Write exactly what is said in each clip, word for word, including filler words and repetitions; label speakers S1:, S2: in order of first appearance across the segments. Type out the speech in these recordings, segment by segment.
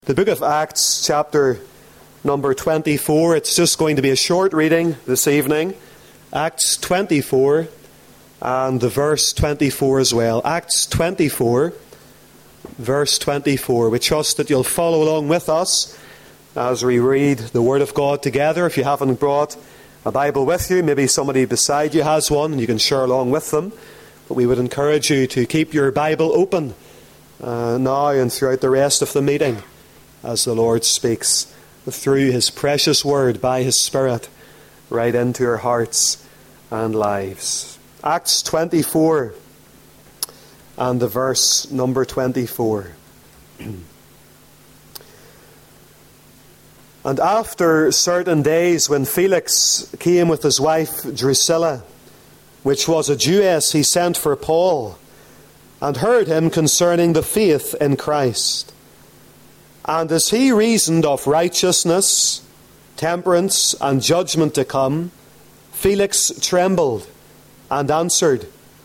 S1: The book of Acts, chapter number twenty-four. It's just going to be a short reading this evening. Acts twenty-four and the verse twenty-four as well. Acts twenty-four, verse twenty-four. We trust that you'll follow along with us as we read the Word of God together. If you haven't brought a Bible with you, maybe somebody beside you has one and you can share along with them. But we would encourage you to keep your Bible open uh, now and throughout the rest of the meeting, as the Lord speaks through His precious Word by His Spirit right into our hearts and lives. Acts twenty-four and the verse number twenty-four. And after certain days, when Felix came with his wife Drusilla, which was a Jewess, he sent for Paul, and heard him concerning the faith in Christ. And as he reasoned of righteousness, temperance, and judgment to come, Felix trembled and answered,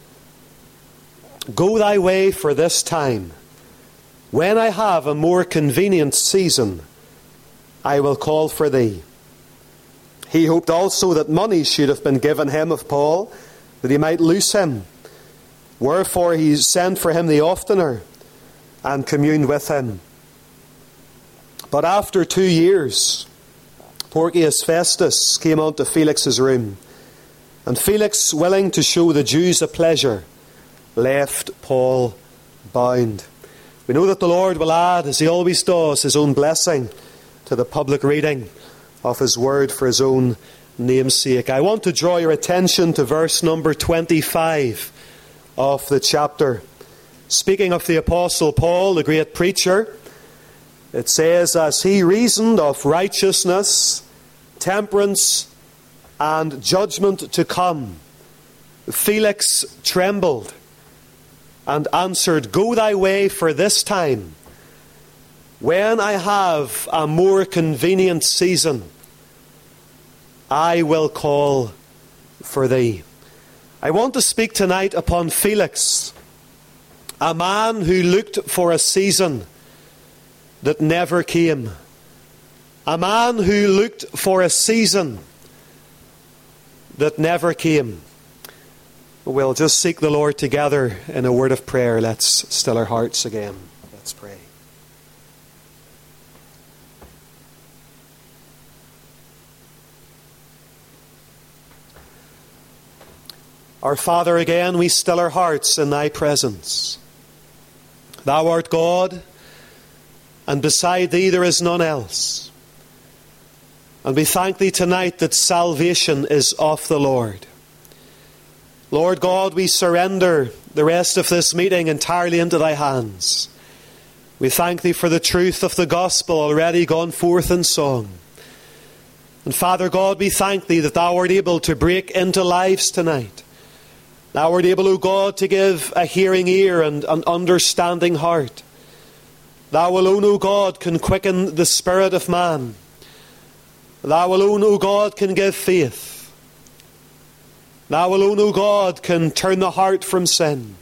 S1: Go thy way for this time. When I have a more convenient season, I will call for thee. He hoped also that money should have been given him of Paul, that he might loose him. Wherefore he sent for him the oftener, and communed with him. But after two years, Porcius Festus came unto Felix's room, and Felix, willing to show the Jews a pleasure, left Paul bound. We know that the Lord will add, as He always does, His own blessing to the public reading of His Word for His own name's sake. I want to draw your attention to verse number twenty-five of the chapter. Speaking of the Apostle Paul, the great preacher, it says, As he reasoned of righteousness, temperance, and judgment to come, Felix trembled and answered, Go thy way for this time. When I have a more convenient season, I will call for thee. I want to speak tonight upon Felix, a man who looked for a season that never came. A man who looked for a season that never came. We'll just seek the Lord together in a word of prayer. Let's still our hearts again. Let's pray. Our Father, again we still our hearts in Thy presence. Thou art God, and beside Thee there is none else. And we thank Thee tonight that salvation is of the Lord. Lord God, we surrender the rest of this meeting entirely into Thy hands. We thank Thee for the truth of the gospel already gone forth in song. And Father God, we thank Thee that Thou art able to break into lives tonight. Thou art able, O God, to give a hearing ear and an understanding heart. Thou alone, O God, can quicken the spirit of man. Thou alone, O God, can give faith. Thou alone, O God, can turn the heart from sin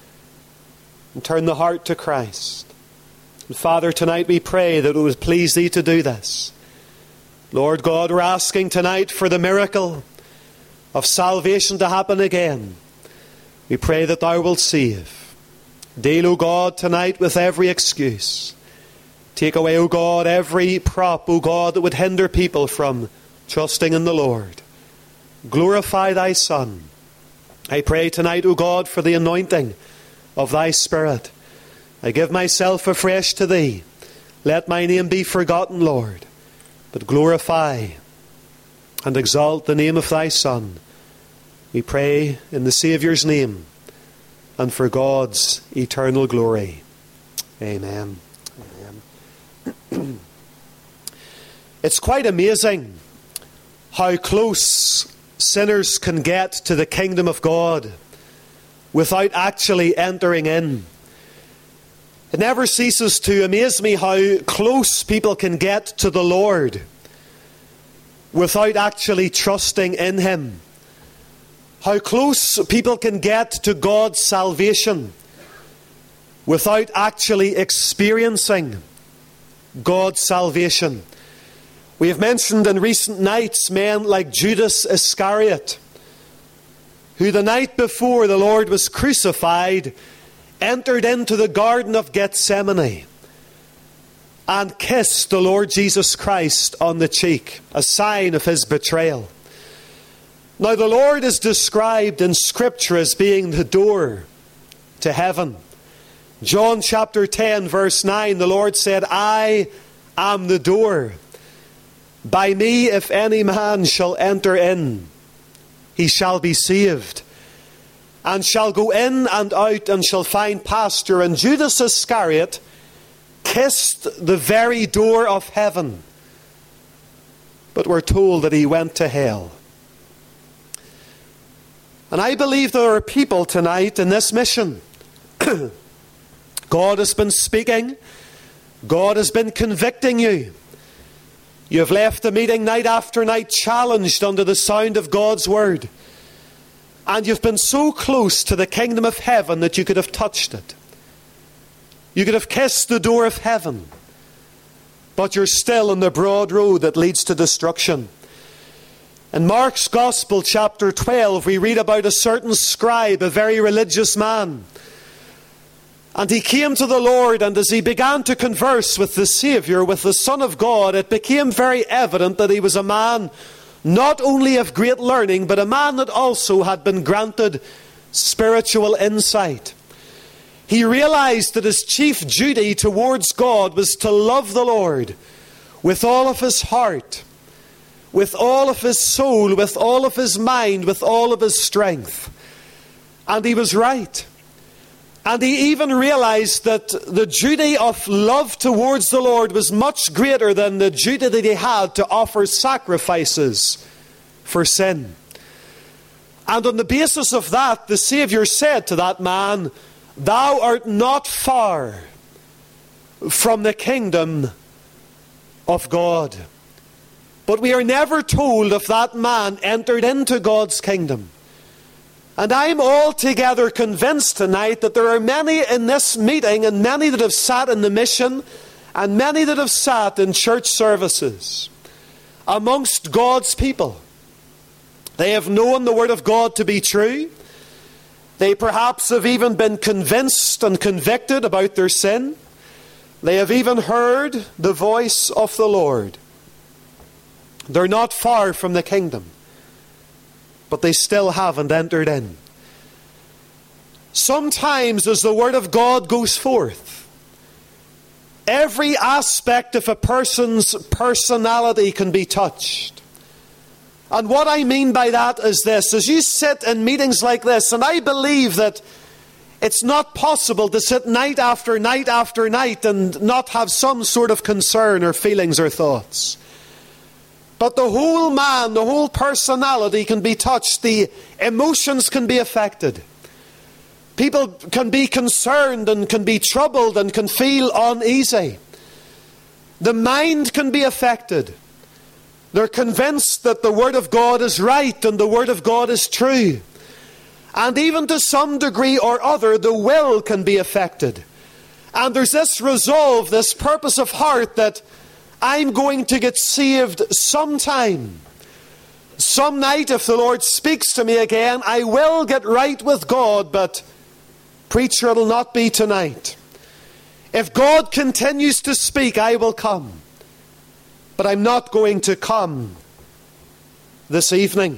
S1: and turn the heart to Christ. And Father, tonight we pray that it would please Thee to do this. Lord God, we're asking tonight for the miracle of salvation to happen again. We pray that Thou wilt save. Deal, O God, tonight with every excuse. Take away, O God, every prop, O God, that would hinder people from trusting in the Lord. Glorify Thy Son. I pray tonight, O God, for the anointing of Thy Spirit. I give myself afresh to Thee. Let my name be forgotten, Lord, but glorify and exalt the name of Thy Son. We pray in the Saviour's name and for God's eternal glory. Amen. Amen. It's quite amazing how close sinners can get to the kingdom of God without actually entering in. It never ceases to amaze me how close people can get to the Lord without actually trusting in Him. How close people can get to God's salvation without actually experiencing God's salvation. We have mentioned in recent nights men like Judas Iscariot, who the night before the Lord was crucified entered into the Garden of Gethsemane and kissed the Lord Jesus Christ on the cheek, a sign of his betrayal. Now the Lord is described in Scripture as being the door to heaven. John chapter ten verse nine, the Lord said, I am the door. By me if any man shall enter in, he shall be saved, and shall go in and out and shall find pasture. And Judas Iscariot kissed the very door of heaven, but we're told that he went to hell. And I believe there are people tonight in this mission. God has been speaking. God has been convicting you. You have left the meeting night after night challenged under the sound of God's word. And you've been so close to the kingdom of heaven that you could have touched it. You could have kissed the door of heaven. But you're still on the broad road that leads to destruction. In Mark's Gospel, chapter twelve, we read about a certain scribe, a very religious man. And he came to the Lord, and as he began to converse with the Saviour, with the Son of God, it became very evident that he was a man not only of great learning, but a man that also had been granted spiritual insight. He realized that his chief duty towards God was to love the Lord with all of his heart, with all of his soul, with all of his mind, with all of his strength. And he was right. And he even realized that the duty of love towards the Lord was much greater than the duty that he had to offer sacrifices for sin. And on the basis of that, the Saviour said to that man, thou art not far from the kingdom of God. But we are never told if that man entered into God's kingdom. And I'm altogether convinced tonight that there are many in this meeting, and many that have sat in the mission, and many that have sat in church services amongst God's people. They have known the Word of God to be true. They perhaps have even been convinced and convicted about their sin. They have even heard the voice of the Lord. They're not far from the kingdom, but they still haven't entered in. Sometimes as the Word of God goes forth, every aspect of a person's personality can be touched. And what I mean by that is this: as you sit in meetings like this, and I believe that it's not possible to sit night after night after night and not have some sort of concern or feelings or thoughts. But the whole man, the whole personality can be touched. The emotions can be affected. People can be concerned and can be troubled and can feel uneasy. The mind can be affected. They're convinced that the Word of God is right and the Word of God is true. And even to some degree or other, the will can be affected. And there's this resolve, this purpose of heart that I'm going to get saved sometime. Some night, if the Lord speaks to me again, I will get right with God, but preacher, it'll not be tonight. If God continues to speak, I will come. But I'm not going to come this evening.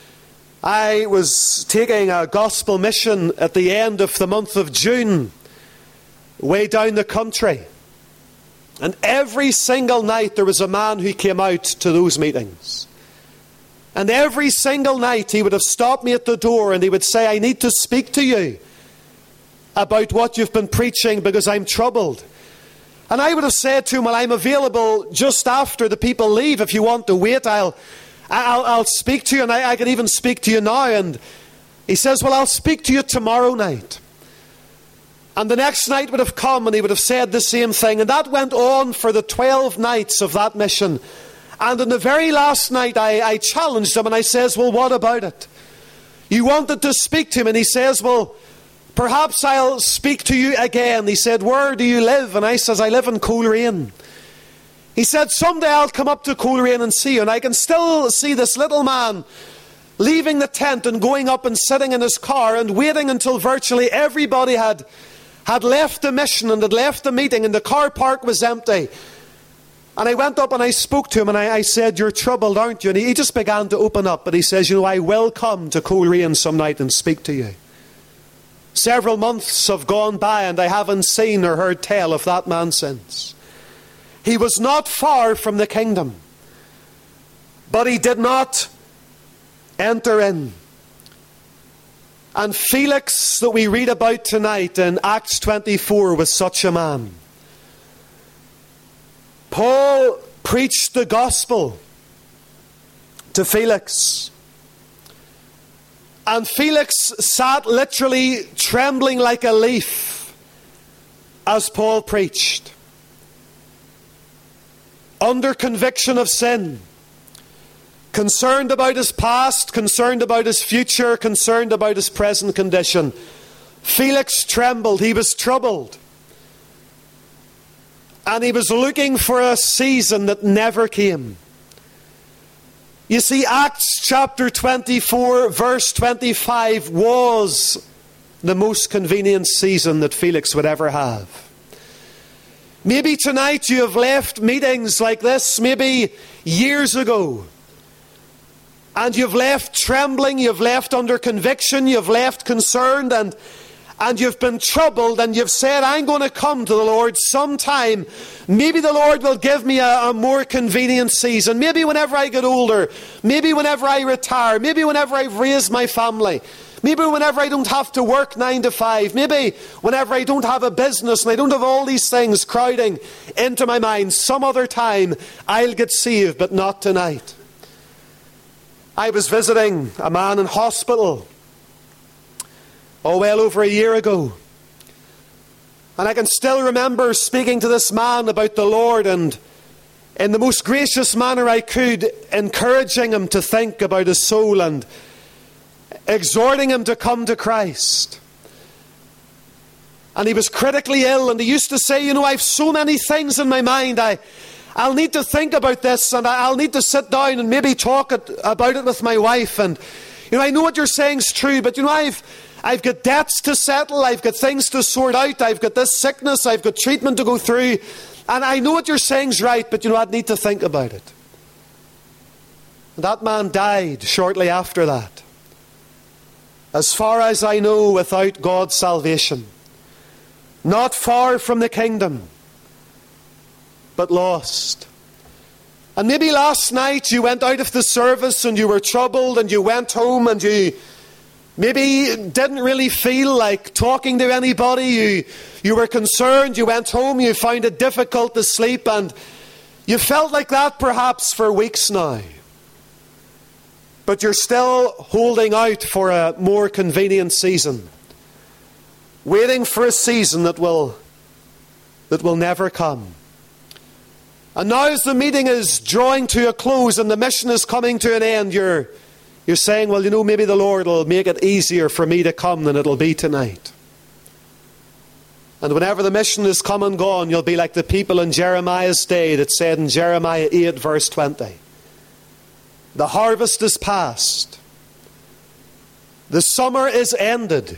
S1: I was taking a gospel mission at the end of the month of June, way down the country. And every single night there was a man who came out to those meetings. And every single night he would have stopped me at the door and he would say, I need to speak to you about what you've been preaching because I'm troubled. And I would have said to him, well, I'm available just after the people leave. If you want to wait, I'll I'll, I'll speak to you, and I, I can even speak to you now. And he says, well, I'll speak to you tomorrow night. And the next night would have come and he would have said the same thing. And that went on for the twelve nights of that mission. And on the very last night I, I challenged him and I says, well, what about it? You wanted to speak to him, and he says, well, perhaps I'll speak to you again. He said, where do you live? And I says, I live in Coleraine. He said, someday I'll come up to Coleraine and see you. And I can still see this little man leaving the tent and going up and sitting in his car and waiting until virtually everybody had, had left the mission and had left the meeting and the car park was empty. And I went up and I spoke to him and I, I said, you're troubled, aren't you? And he, he just began to open up. But he says, you know, I will come to Coleraine some night and speak to you. Several months have gone by and I haven't seen or heard tell of that man since. He was not far from the kingdom, but he did not enter in. And Felix, that we read about tonight in Acts twenty-four, was such a man. Paul preached the gospel to Felix. And Felix sat literally trembling like a leaf as Paul preached. Under conviction of sin. Concerned about his past, concerned about his future, concerned about his present condition. Felix trembled, he was troubled. And he was looking for a season that never came. You see, Acts chapter twenty-four, verse twenty-five was the most convenient season that Felix would ever have. Maybe tonight you have left meetings like this, maybe years ago. And you've left trembling, you've left under conviction, you've left concerned, and, and you've been troubled, and you've said, I'm going to come to the Lord sometime. Maybe the Lord will give me a, a more convenient season. Maybe whenever I get older. Maybe whenever I retire. Maybe whenever I've raised my family. Maybe whenever I don't have to work nine to five. Maybe whenever I don't have a business and I don't have all these things crowding into my mind. Some other time I'll get saved, but not tonight. I was visiting a man in hospital, oh, well over a year ago. And I can still remember speaking to this man about the Lord and in the most gracious manner I could, encouraging him to think about his soul and exhorting him to come to Christ. And he was critically ill, and he used to say, you know, I have so many things in my mind. I, I'll need to think about this, and I'll need to sit down and maybe talk it, about it with my wife. And, you know, I know what you're saying is true, but, you know, I've, I've got debts to settle. I've got things to sort out. I've got this sickness. I've got treatment to go through. And I know what you're saying is right, but, you know, I'd need to think about it. And that man died shortly after that. As far as I know, without God's salvation. Not far from the kingdom, but lost. And maybe last night you went out of the service and you were troubled and you went home and you maybe didn't really feel like talking to anybody. You, you were concerned, you went home, you found it difficult to sleep, and you felt like that perhaps for weeks now. But you're still holding out for a more convenient season. Waiting for a season that will, that will never come. And now as the meeting is drawing to a close and the mission is coming to an end, you're, you're saying, well, you know, maybe the Lord will make it easier for me to come than it'll be tonight. And whenever the mission is come and gone, you'll be like the people in Jeremiah's day that said in Jeremiah eight verse twenty, the harvest is past. The summer is ended.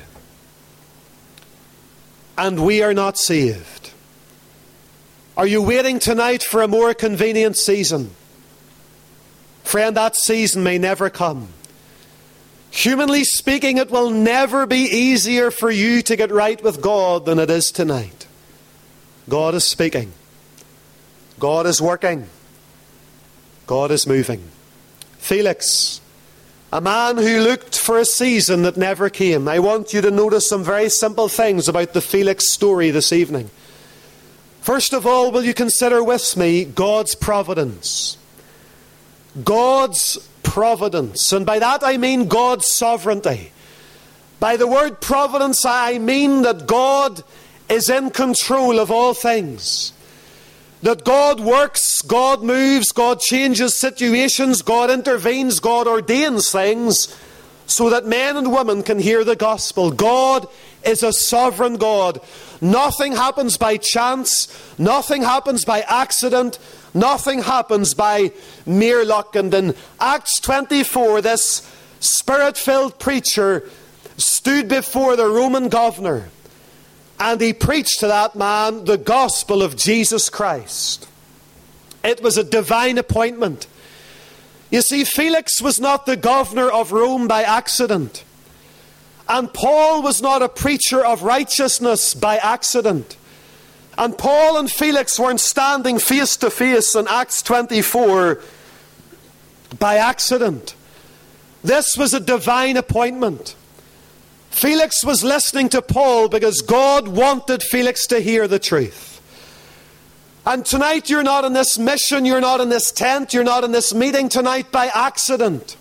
S1: And we are not saved. Are you waiting tonight for a more convenient season? Friend, that season may never come. Humanly speaking, it will never be easier for you to get right with God than it is tonight. God is speaking. God is working. God is moving. Felix, a man who looked for a season that never came. I want you to notice some very simple things about the Felix story this evening. First of all, will you consider with me God's providence? God's providence. And by that I mean God's sovereignty. By the word providence I mean that God is in control of all things. That God works, God moves, God changes situations, God intervenes, God ordains things so that men and women can hear the gospel. God is a sovereign God. Nothing happens by chance. Nothing happens by accident. Nothing happens by mere luck. And in Acts twenty-four, this Spirit-filled preacher stood before the Roman governor, and he preached to that man the gospel of Jesus Christ. It was a divine appointment. You see, Felix was not the governor of Rome by accident. And Paul was not a preacher of righteousness by accident. And Paul and Felix weren't standing face to face in Acts twenty-four by accident. This was a divine appointment. Felix was listening to Paul because God wanted Felix to hear the truth. And tonight you're not in this mission, you're not in this tent, you're not in this meeting tonight by accident.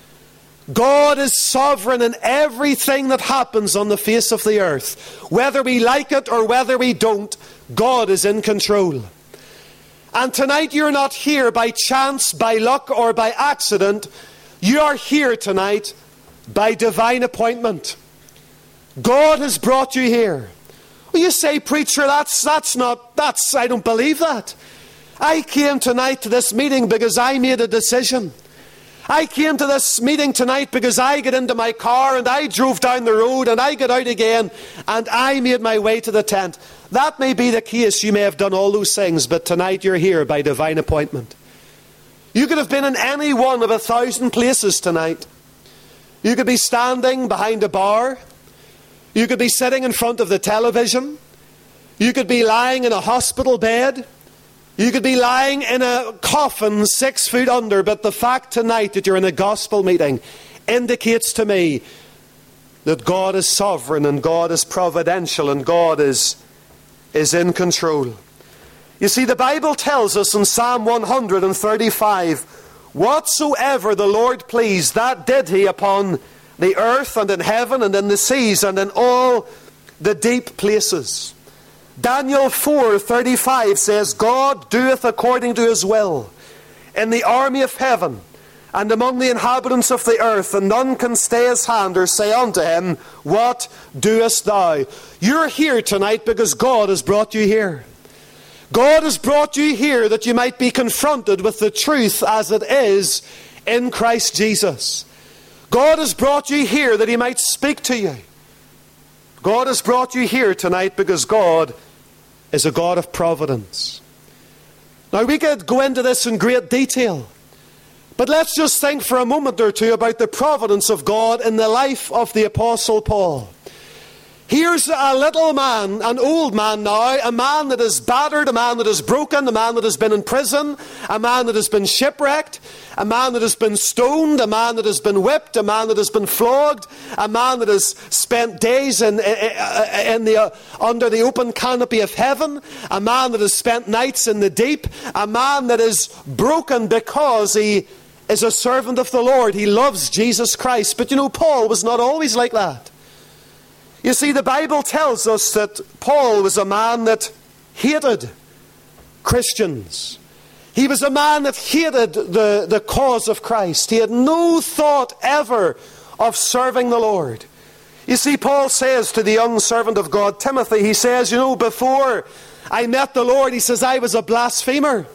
S1: God is sovereign in everything that happens on the face of the earth. Whether we like it or whether we don't, God is in control. And tonight you're not here by chance, by luck, or by accident. You are here tonight by divine appointment. God has brought you here. Well, you say, preacher, that's, that's not, that's, I don't believe that. I came tonight to this meeting because I made a decision. I came to this meeting tonight because I got into my car and I drove down the road and I got out again and I made my way to the tent. That may be the case. You may have done all those things, but tonight you're here by divine appointment. You could have been in any one of a thousand places tonight. You could be standing behind a bar. You could be sitting in front of the television. You could be lying in a hospital bed. You could be lying in a coffin six feet under. But the fact tonight that you're in a gospel meeting indicates to me that God is sovereign and God is providential and God is, is in control. You see, the Bible tells us in Psalm one thirty-five, whatsoever the Lord pleased, that did he upon the earth and in heaven and in the seas and in all the deep places. Daniel four thirty-five says, God doeth according to his will in the army of heaven and among the inhabitants of the earth, and none can stay his hand or say unto him, what doest thou? You're here tonight because God has brought you here. God has brought you here that you might be confronted with the truth as it is in Christ Jesus. God has brought you here that he might speak to you. God has brought you here tonight because God is a God of providence. Now we could go into this in great detail, but let's just think for a moment or two about the providence of God in the life of the Apostle Paul. Here's a little man, an old man now, a man that is battered, a man that is broken, a man that has been in prison, a man that has been shipwrecked, a man that has been stoned, a man that has been whipped, a man that has been flogged, a man that has spent days in, in the, uh, under the open canopy of heaven, a man that has spent nights in the deep, a man that is broken because he is a servant of the Lord. He loves Jesus Christ. But you know, Paul was not always like that. You see, the Bible tells us that Paul was a man that hated Christians. He was a man that hated the, the cause of Christ. He had no thought ever of serving the Lord. You see, Paul says to the young servant of God, Timothy, he says, you know, before I met the Lord, he says, I was a blasphemer.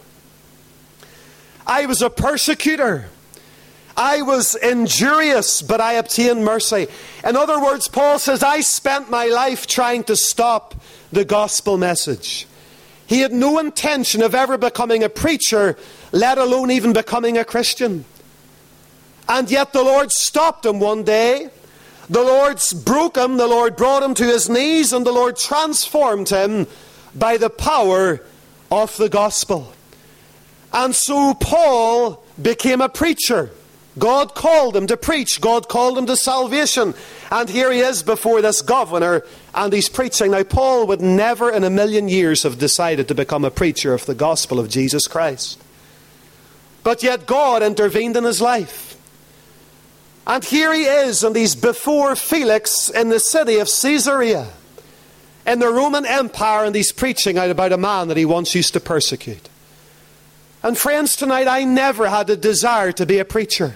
S1: I was a persecutor. I was injurious, but I obtained mercy. In other words, Paul says, I spent my life trying to stop the gospel message. He had no intention of ever becoming a preacher, let alone even becoming a Christian. And yet the Lord stopped him one day. The Lord broke him, the Lord brought him to his knees, and the Lord transformed him by the power of the gospel. And so Paul became a preacher. God called him to preach. God called him to salvation. And here he is before this governor, and he's preaching. Now, Paul would never in a million years have decided to become a preacher of the gospel of Jesus Christ. But yet God intervened in his life. And here he is, and he's before Felix in the city of Caesarea, in the Roman Empire, and he's preaching out about a man that he once used to persecute. And friends, tonight I never had a desire to be a preacher.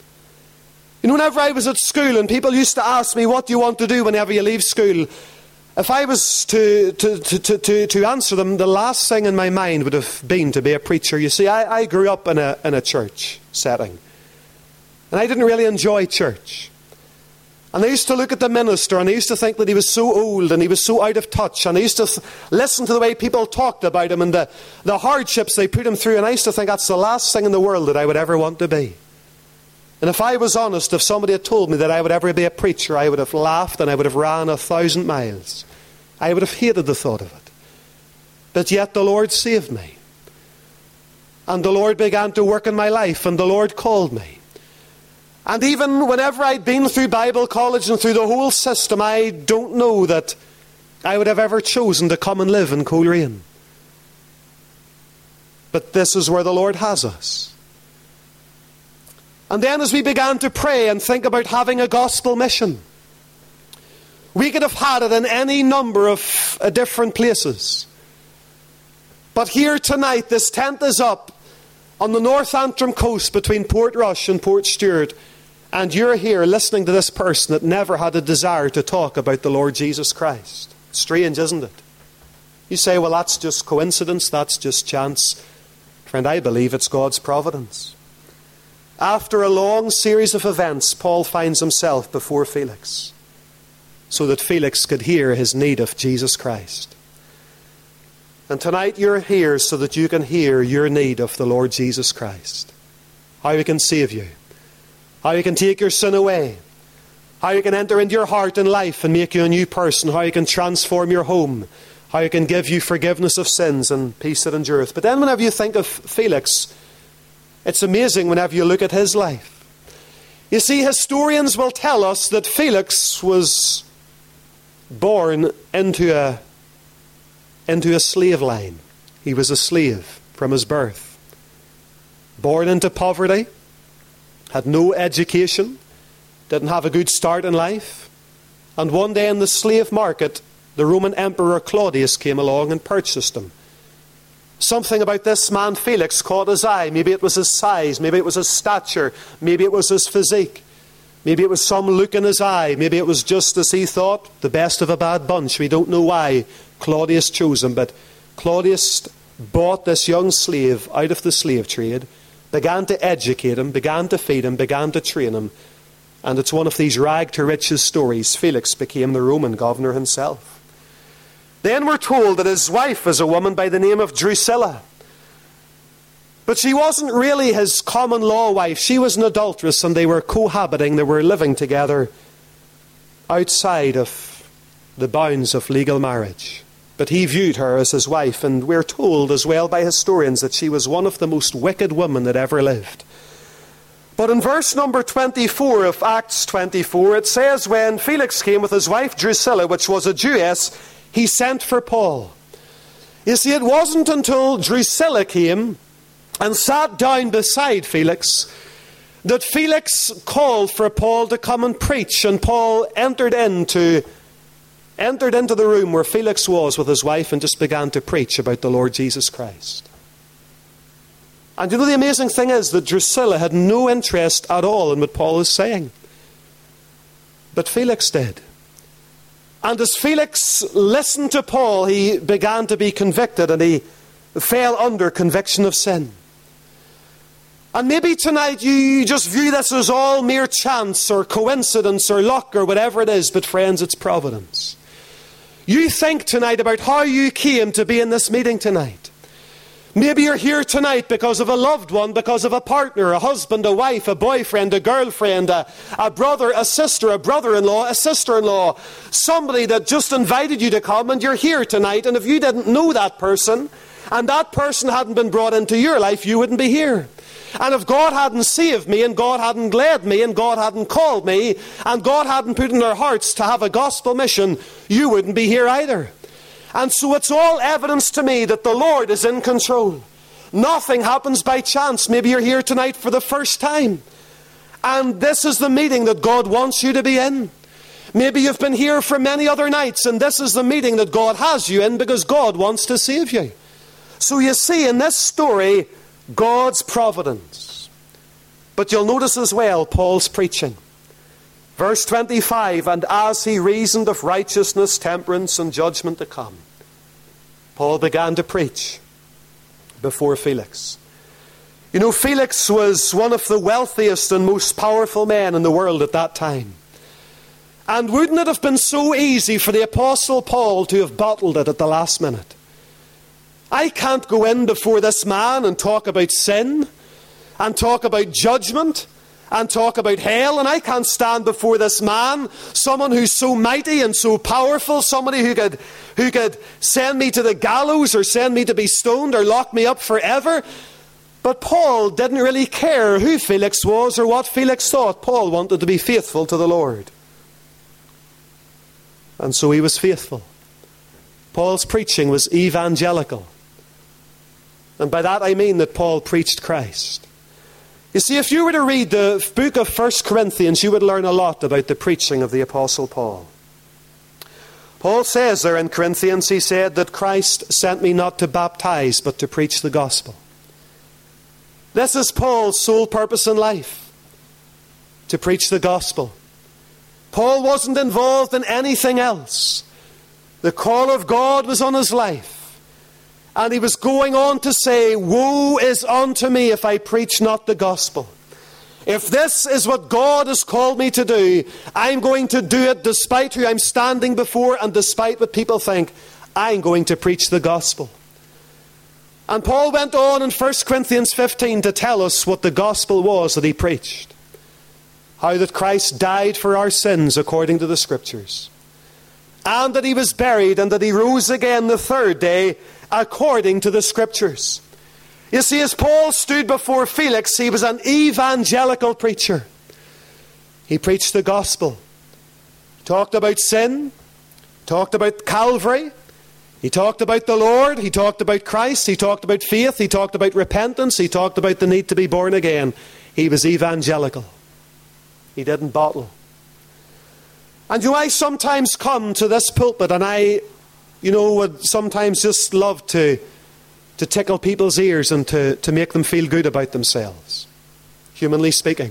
S1: You know, whenever I was at school and people used to ask me, what do you want to do whenever you leave school? If I was to, to, to, to, to answer them, the last thing in my mind would have been to be a preacher. You see, I, I grew up in a, in a church setting. And I didn't really enjoy church. And I used to look at the minister and I used to think that he was so old and he was so out of touch. And I used to th- listen to the way people talked about him and the, the hardships they put him through. And I used to think that's the last thing in the world that I would ever want to be. And if I was honest, if somebody had told me that I would ever be a preacher, I would have laughed and I would have ran a thousand miles. I would have hated the thought of it. But yet the Lord saved me. And the Lord began to work in my life and the Lord called me. And even whenever I'd been through Bible college and through the whole system, I don't know that I would have ever chosen to come and live in Coleraine. But this is where the Lord has us. And then as we began to pray and think about having a gospel mission, we could have had it in any number of uh, different places. But here tonight, this tent is up on the North Antrim coast between Portrush and Portstewart. And you're here listening to this person that never had a desire to talk about the Lord Jesus Christ. Strange, isn't it? You say, well, that's just coincidence, that's just chance. Friend, I believe it's God's providence. After a long series of events, Paul finds himself before Felix, so that Felix could hear his need of Jesus Christ. And tonight you're here so that you can hear your need of the Lord Jesus Christ. How He can save you. How He can take your sin away. How He can enter into your heart and life and make you a new person. How He can transform your home. How He can give you forgiveness of sins and peace that endureth. But then whenever you think of Felix, it's amazing whenever you look at his life. You see, historians will tell us that Felix was born into a, into a slave line. He was a slave from his birth. Born into poverty, had no education, didn't have a good start in life. And one day in the slave market, the Roman Emperor Claudius came along and purchased him. Something about this man Felix caught his eye. Maybe it was his size, maybe it was his stature, maybe it was his physique. Maybe it was some look in his eye. Maybe it was just as he thought, the best of a bad bunch. We don't know why Claudius chose him, but Claudius bought this young slave out of the slave trade, began to educate him, began to feed him, began to train him. And it's one of these rag to riches stories. Felix became the Roman governor himself. Then we're told that his wife was a woman by the name of Drusilla. But she wasn't really his common law wife. She was an adulteress, and they were cohabiting, they were living together outside of the bounds of legal marriage. But he viewed her as his wife, and we're told as well by historians that she was one of the most wicked women that ever lived. But in verse number twenty-four of Acts twenty-four, it says, when Felix came with his wife Drusilla, which was a Jewess, he sent for Paul. You see, it wasn't until Drusilla came and sat down beside Felix that Felix called for Paul to come and preach, and Paul entered into entered into the room where Felix was with his wife and just began to preach about the Lord Jesus Christ. And you know, the amazing thing is that Drusilla had no interest at all in what Paul was saying, but Felix did. And as Felix listened to Paul, he began to be convicted, and he fell under conviction of sin. And maybe tonight you just view this as all mere chance or coincidence or luck or whatever it is, but friends, it's providence. You think tonight about how you came to be in this meeting tonight. Maybe you're here tonight because of a loved one, because of a partner, a husband, a wife, a boyfriend, a girlfriend, a, a brother, a sister, a brother-in-law, a sister-in-law, somebody that just invited you to come, and you're here tonight. And if you didn't know that person, and that person hadn't been brought into your life, you wouldn't be here. And if God hadn't saved me, and God hadn't led me, and God hadn't called me, and God hadn't put in our hearts to have a gospel mission, you wouldn't be here either. And so it's all evidence to me that the Lord is in control. Nothing happens by chance. Maybe you're here tonight for the first time, and this is the meeting that God wants you to be in. Maybe you've been here for many other nights, and this is the meeting that God has you in because God wants to save you. So you see in this story, God's providence. But you'll notice as well Paul's preaching. Verse twenty-five, and as he reasoned of righteousness, temperance, and judgment to come, Paul began to preach before Felix. You know, Felix was one of the wealthiest and most powerful men in the world at that time. And wouldn't it have been so easy for the Apostle Paul to have bottled it at the last minute? I can't go in before this man and talk about sin, and talk about judgment, and talk about hell, and I can't stand before this man, someone who's so mighty and so powerful, somebody who could, who could send me to the gallows, or send me to be stoned, or lock me up forever. But Paul didn't really care who Felix was or what Felix thought. Paul wanted to be faithful to the Lord. And so he was faithful. Paul's preaching was evangelical. And by that I mean that Paul preached Christ. You see, if you were to read the book of First Corinthians, you would learn a lot about the preaching of the Apostle Paul. Paul says there in Corinthians, he said that Christ sent me not to baptize, but to preach the gospel. This is Paul's sole purpose in life, to preach the gospel. Paul wasn't involved in anything else. The call of God was on his life. And he was going on to say, woe is unto me if I preach not the gospel. If this is what God has called me to do, I'm going to do it despite who I'm standing before and despite what people think. I'm going to preach the gospel. And Paul went on in First Corinthians fifteen to tell us what the gospel was that he preached. How that Christ died for our sins according to the Scriptures. And that he was buried and that he rose again the third day according to the Scriptures. You see, as Paul stood before Felix, he was an evangelical preacher. He preached the gospel. He talked about sin. Talked about Calvary. He talked about the Lord. He talked about Christ. He talked about faith. He talked about repentance. He talked about the need to be born again. He was evangelical. He didn't bottle. And you know, I sometimes come to this pulpit and I, you know, would sometimes just love to, to tickle people's ears and to, to make them feel good about themselves, humanly speaking.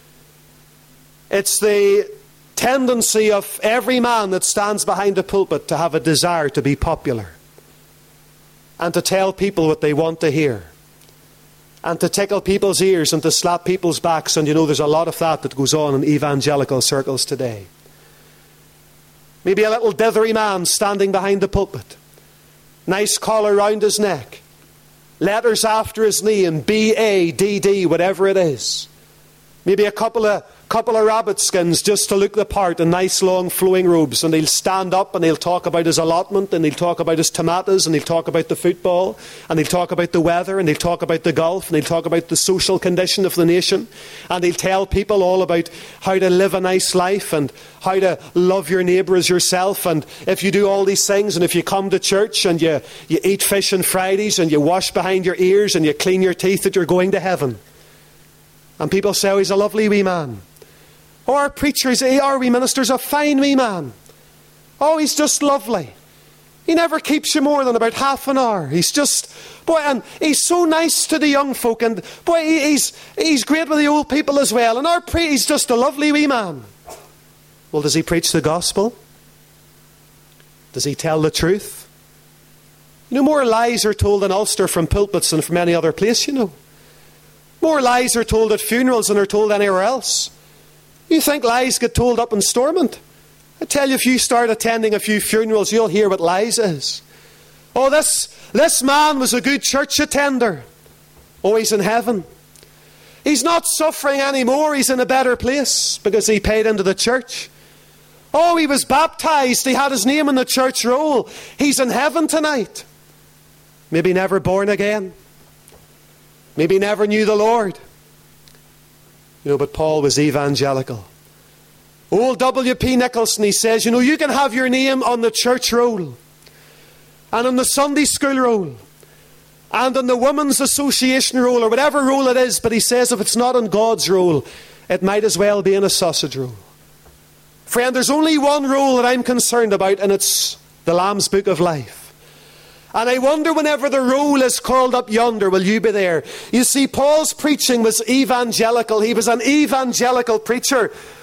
S1: It's the tendency of every man that stands behind a pulpit to have a desire to be popular and to tell people what they want to hear and to tickle people's ears and to slap people's backs. And you know, there's a lot of that that goes on in evangelical circles today. Maybe a little dithery man standing behind the pulpit, nice collar round his neck, letters after his name, B A D D, whatever it is. Maybe a couple of couple of rabbit skins just to look the part, and nice long flowing robes, and he'll stand up and he'll talk about his allotment, and he'll talk about his tomatoes, and he'll talk about the football, and he'll talk about the weather, and he'll talk about the golf, and he'll talk about the social condition of the nation, and he'll tell people all about how to live a nice life and how to love your neighbour as yourself. And if you do all these things, and if you come to church and you, you eat fish on Fridays and you wash behind your ears and you clean your teeth, that you're going to heaven. And people say, oh, he's a lovely wee man. Oh, our preachers, our wee minister's a fine wee man. Oh, he's just lovely. He never keeps you more than about half an hour. He's just, boy, and he's so nice to the young folk, and boy, he's he's great with the old people as well. And our pre, he's just a lovely wee man. Well, does he preach the gospel? Does he tell the truth? You know, more lies are told in Ulster from pulpits than from any other place, you know. More lies are told at funerals than are told anywhere else. You think lies get told up in Stormont? I tell you, if you start attending a few funerals, you'll hear what lies is. Oh, this, this man was a good church attender. Oh, he's in heaven. He's not suffering anymore. He's in a better place because he paid into the church. Oh, he was baptized. He had his name in the church roll. He's in heaven tonight. Maybe never born again. Maybe never knew the Lord. You know, but Paul was evangelical. Old W P Nicholson, he says, you know, you can have your name on the church roll and on the Sunday school roll and on the Women's Association roll or whatever roll it is, but he says if it's not on God's roll, it might as well be in a sausage roll. Friend, there's only one roll that I'm concerned about, and it's the Lamb's Book of Life. And I wonder, whenever the roll is called up yonder, will you be there? You see, Paul's preaching was evangelical. He was an evangelical preacher.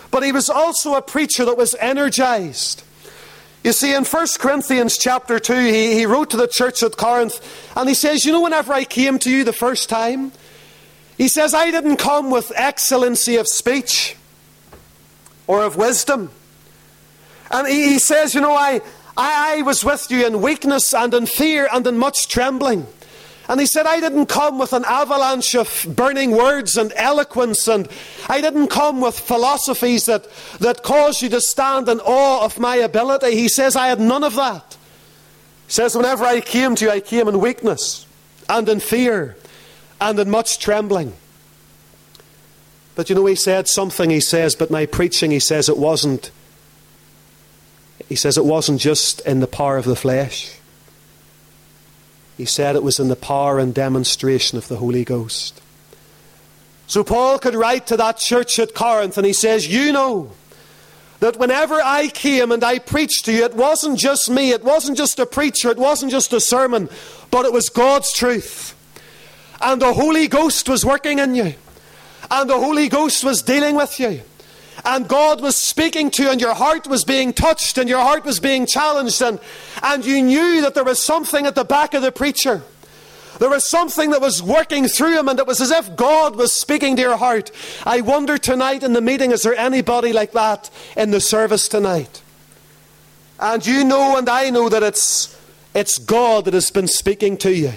S1: but he was also a preacher that was energized. You see, in First Corinthians chapter two, he, he wrote to the church at Corinth, and he says, you know, whenever I came to you the first time, he says, I didn't come with excellency of speech or of wisdom. And he, he says, you know, I, I, I was with you in weakness and in fear and in much trembling. And he said, I didn't come with an avalanche of burning words and eloquence, and I didn't come with philosophies that, that cause you to stand in awe of my ability. He says, I had none of that. He says, whenever I came to you, I came in weakness and in fear and in much trembling. But you know, he said something, he says, but my preaching, he says, it wasn't, he says, it wasn't just in the power of the flesh. He said it was in the power and demonstration of the Holy Ghost. So Paul could write to that church at Corinth, and he says, you know that whenever I came and I preached to you, it wasn't just me, it wasn't just a preacher, it wasn't just a sermon, but it was God's truth. And the Holy Ghost was working in you. And the Holy Ghost was dealing with you. And God was speaking to you, and your heart was being touched, and your heart was being challenged, and, and you knew that there was something at the back of the preacher. There was something that was working through him, and it was as if God was speaking to your heart. I wonder tonight in the meeting, is there anybody like that in the service tonight? And you know and I know that it's, it's God that has been speaking to you.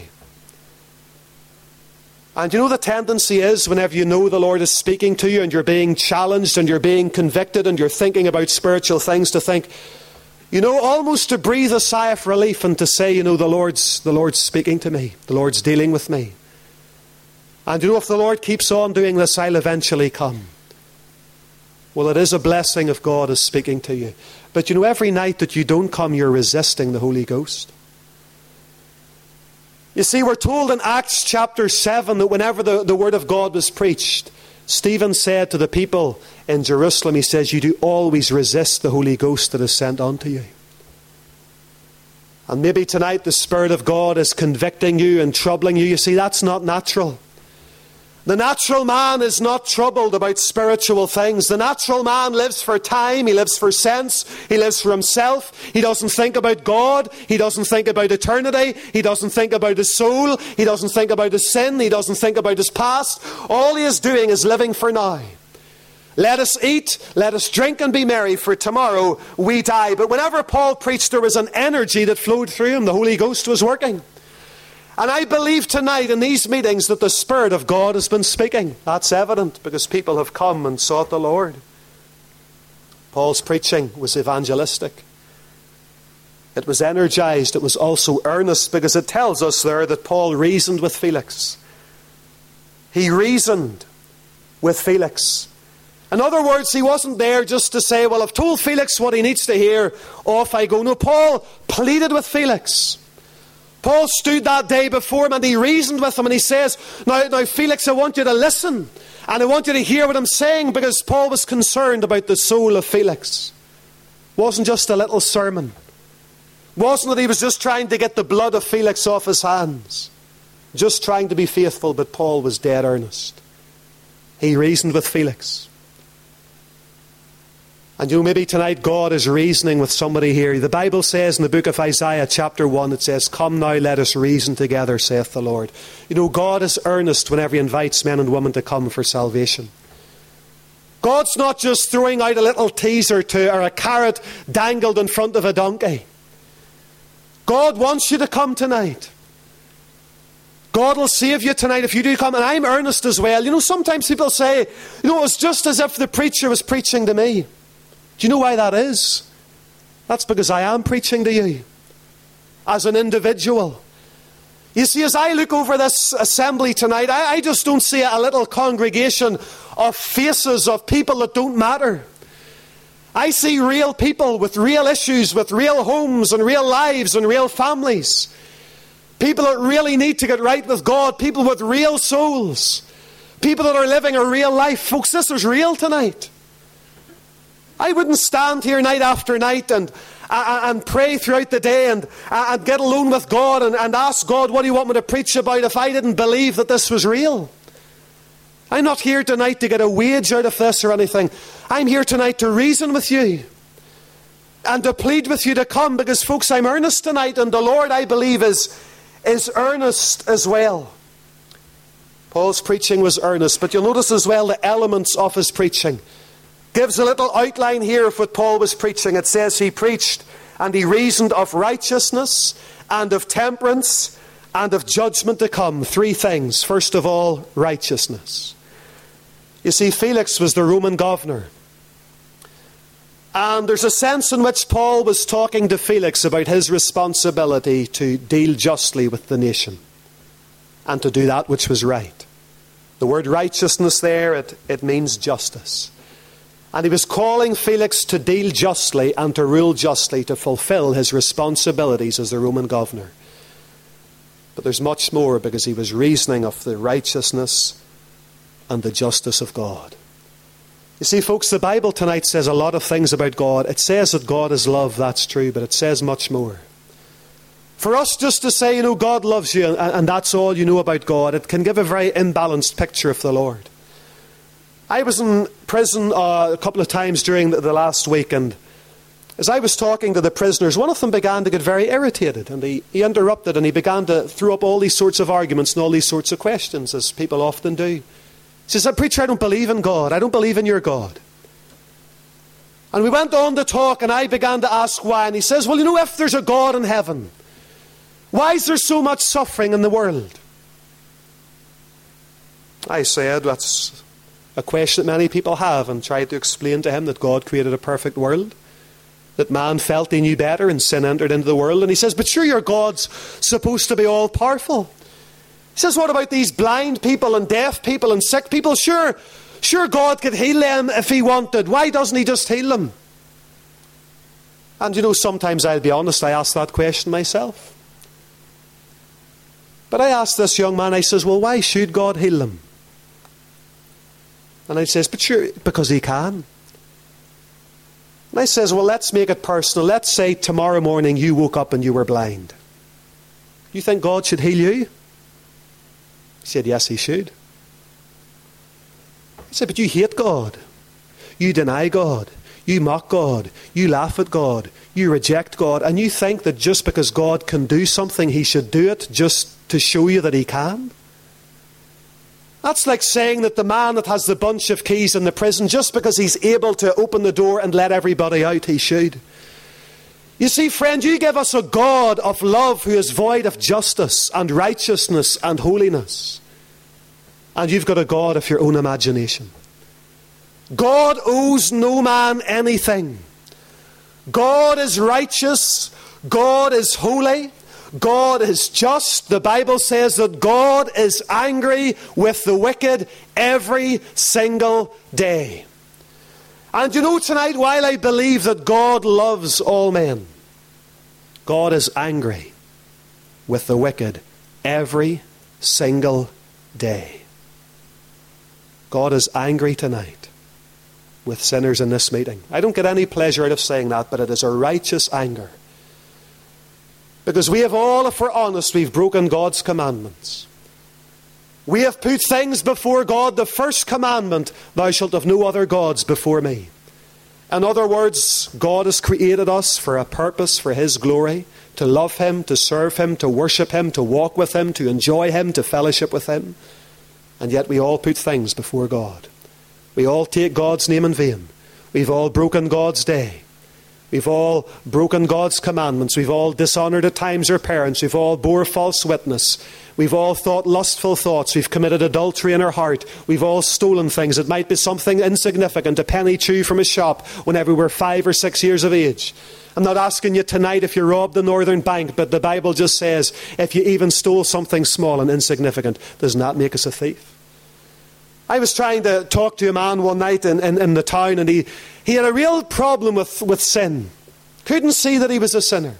S1: And you know the tendency is, whenever you know the Lord is speaking to you and you're being challenged and you're being convicted and you're thinking about spiritual things, to think, you know, almost to breathe a sigh of relief and to say, you know, the Lord's, the Lord's speaking to me. The Lord's dealing with me. And you know, if the Lord keeps on doing this, I'll eventually come. Well, it is a blessing if God is speaking to you. But you know, every night that you don't come, you're resisting the Holy Ghost. You see, we're told in Acts chapter seven that whenever the, the word of God was preached, Stephen said to the people in Jerusalem, he says, you do always resist the Holy Ghost that is sent unto you. And maybe tonight the Spirit of God is convicting you and troubling you. You see, that's not natural. The natural man is not troubled about spiritual things. The natural man lives for time. He lives for sense. He lives for himself. He doesn't think about God. He doesn't think about eternity. He doesn't think about his soul. He doesn't think about his sin. He doesn't think about his past. All he is doing is living for now. Let us eat, let us drink and be merry, for tomorrow we die. But whenever Paul preached, there was an energy that flowed through him. The Holy Ghost was working. And I believe tonight in these meetings that the Spirit of God has been speaking. That's evident because people have come and sought the Lord. Paul's preaching was evangelistic. It was energized. It was also earnest, because it tells us there that Paul reasoned with Felix. He reasoned with Felix. In other words, he wasn't there just to say, well, I've told Felix what he needs to hear, off I go. No, Paul pleaded with Felix. Paul stood that day before him and he reasoned with him, and he says, now, now Felix, I want you to listen, and I want you to hear what I'm saying, because Paul was concerned about the soul of Felix. It wasn't just a little sermon. It wasn't that he was just trying to get the blood of Felix off his hands, just trying to be faithful, but Paul was dead earnest. He reasoned with Felix. And you know, maybe tonight God is reasoning with somebody here. The Bible says in the book of Isaiah chapter one, it says, come now, let us reason together, saith the Lord. You know, God is earnest whenever he invites men and women to come for salvation. God's not just throwing out a little teaser to, or a carrot dangled in front of a donkey. God wants you to come tonight. God will save you tonight if you do come. And I'm earnest as well. You know, sometimes people say, you know, it's just as if the preacher was preaching to me. Do you know why that is? That's because I am preaching to you as an individual. You see, as I look over this assembly tonight, I, I just don't see a little congregation of faces of people that don't matter. I see real people with real issues, with real homes and real lives and real families. People that really need to get right with God. People with real souls. People that are living a real life. Folks, this is real tonight. I wouldn't stand here night after night and and pray throughout the day and, and get alone with God and, and ask God, what do you want me to preach about, if I didn't believe that this was real? I'm not here tonight to get a wage out of this or anything. I'm here tonight to reason with you and to plead with you to come, because, folks, I'm earnest tonight, and the Lord, I believe, is, is earnest as well. Paul's preaching was earnest, but you'll notice as well the elements of his preaching. Gives a little outline here of what Paul was preaching. It says he preached and he reasoned of righteousness and of temperance and of judgment to come. Three things. First of all, righteousness. You see, Felix was the Roman governor. And there's a sense in which Paul was talking to Felix about his responsibility to deal justly with the nation and to do that which was right. The word righteousness there, it, it means justice. And he was calling Felix to deal justly and to rule justly, to fulfill his responsibilities as the Roman governor. But there's much more, because he was reasoning of the righteousness and the justice of God. You see, folks, the Bible tonight says a lot of things about God. It says that God is love, that's true, but it says much more. For us just to say, you know, God loves you, and, and that's all you know about God, it can give a very imbalanced picture of the Lord. I was in prison uh, a couple of times during the, the last week, and as I was talking to the prisoners, one of them began to get very irritated, and he, he interrupted, and he began to throw up all these sorts of arguments and all these sorts of questions, as people often do. He says, "Preacher, I don't believe in God. I don't believe in your God." And we went on to talk, and I began to ask why. And he says, "Well, you know, if there's a God in heaven, why is there so much suffering in the world?" I said, that's a question that many people have, and tried to explain to him that God created a perfect world, that man felt he knew better and sin entered into the world. And he says, "But sure, your God's supposed to be all-powerful." He says, "What about these blind people and deaf people and sick people? Sure, sure God could heal them if he wanted. Why doesn't he just heal them?" And you know, sometimes, I'll be honest, I ask that question myself. But I asked this young man, I says, "Well, why should God heal them?" And I says, "But sure, because he can." And I says, "Well, let's make it personal. Let's say tomorrow morning you woke up and you were blind. You think God should heal you?" He said, "Yes, he should." I said, "But you hate God. You deny God. You mock God. You laugh at God. You reject God. And you think that just because God can do something, he should do it just to show you that he can?" That's like saying that the man that has the bunch of keys in the prison, just because he's able to open the door and let everybody out, he should. You see, friend, you give us a God of love who is void of justice and righteousness and holiness. And you've got a God of your own imagination. God owes no man anything. God is righteous. God is holy. God is just. The Bible says that God is angry with the wicked every single day. And you know, tonight, while I believe that God loves all men, God is angry with the wicked every single day. God is angry tonight with sinners in this meeting. I don't get any pleasure out of saying that, but it is a righteous anger. Because we have all, if we're honest, we've broken God's commandments. We have put things before God. The first commandment, "Thou shalt have no other gods before me." In other words, God has created us for a purpose, for his glory, to love him, to serve him, to worship him, to walk with him, to enjoy him, to fellowship with him. And yet we all put things before God. We all take God's name in vain. We've all broken God's day. We've all broken God's commandments. We've all dishonoured at times our parents. We've all bore false witness. We've all thought lustful thoughts. We've committed adultery in our heart. We've all stolen things. It might be something insignificant, a penny chew from a shop whenever we're five or six years of age. I'm not asking you tonight if you robbed the Northern Bank, but the Bible just says if you even stole something small and insignificant, does not make us a thief. I was trying to talk to a man one night in, in, in the town, and he, he had a real problem with, with sin. Couldn't see that he was a sinner.